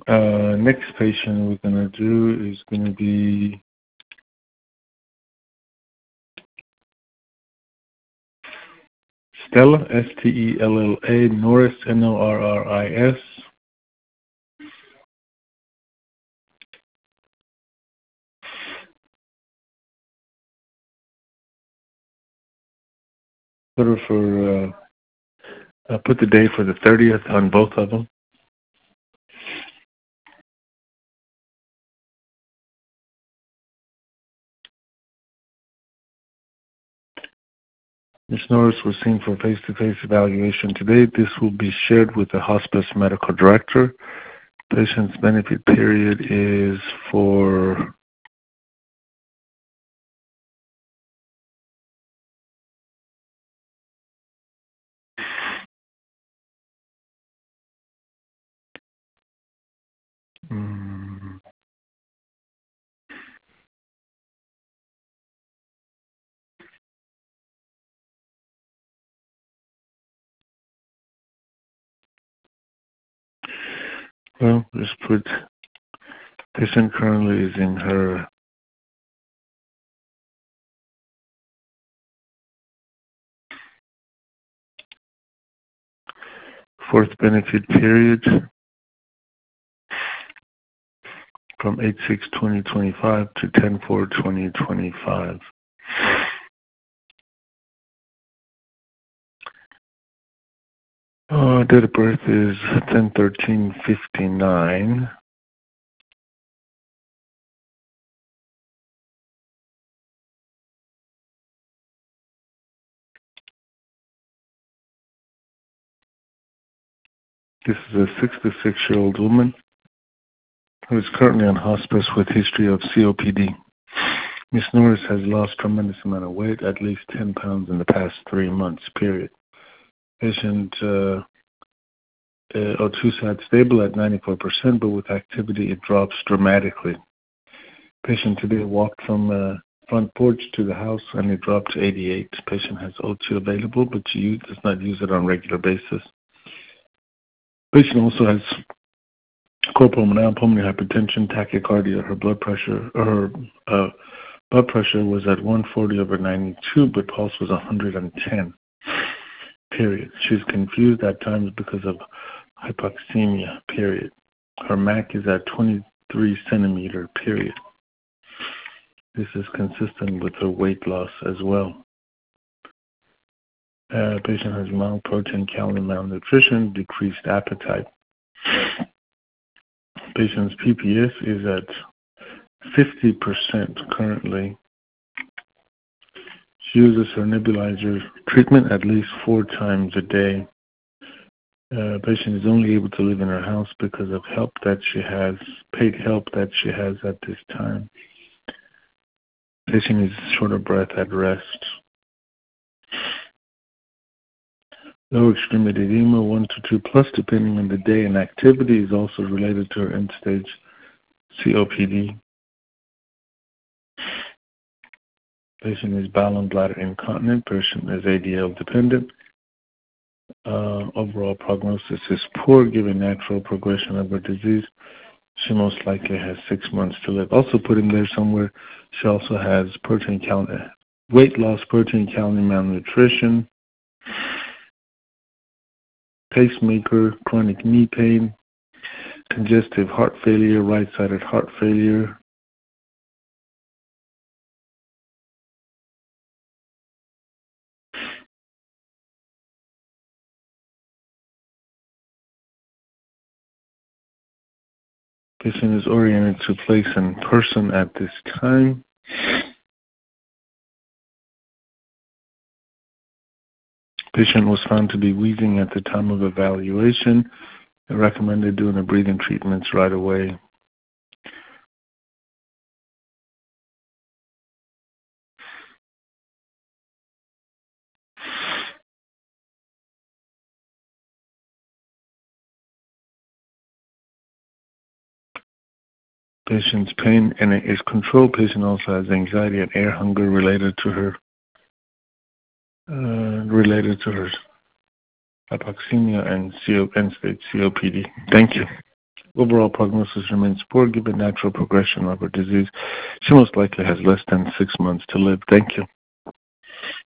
Next patient we're going to do is going to be Stella, Stella, Norris, Norris. Put her for, put the day for the 30th on both of them. Ms. Norris was seen for face-to-face evaluation today. This will be shared with the hospice medical director. Patient's benefit period is for well, just put patient currently is in her fourth benefit period from 8/6/2025 to 10/4/2025. Date of birth is 10/13/59. This is a 66-year-old woman who is currently on hospice with history of COPD. Ms. Norris has lost tremendous amount of weight, at least 10 pounds in the past 3 months, period. Patient O2 sat stable at 94%, but with activity it drops dramatically. Patient today walked from front porch to the house and it dropped to 88. Patient has O2 available, but she does not use it on a regular basis. Patient also has pulmonary hypertension, tachycardia. Her blood pressure was at 140/92, but pulse was 110. Period. She's confused at times because of hypoxemia. Period. Her MAC is at 23 centimeter. Period. This is consistent with her weight loss as well. Patient has mild protein, calorie malnutrition, decreased appetite. Patient's PPS is at 50% currently. She uses her nebulizer treatment at least 4 times a day. Patient is only able to live in her house because of help that she has, paid help that she has at this time. Patient is short of breath at rest. Lower extremity edema, 1 to 2 plus, depending on the day and activity, is also related to her end-stage COPD. Patient is bowel and bladder incontinent. Patient is ADL dependent. Overall prognosis is poor given natural progression of her disease. She most likely has 6 months to live. Also put in there somewhere, she also has weight loss, protein, calorie malnutrition, pacemaker, chronic knee pain, congestive heart failure, right-sided heart failure. Patient is oriented to place and person at this time. Patient was found to be wheezing at the time of evaluation. They recommended doing the breathing treatments right away. Patient's pain and is controlled. Patient also has anxiety and air hunger related to her hypoxemia and end-stage COPD. Thank you. Overall prognosis remains poor given natural progression of her disease. She most likely has less than 6 months to live. Thank you.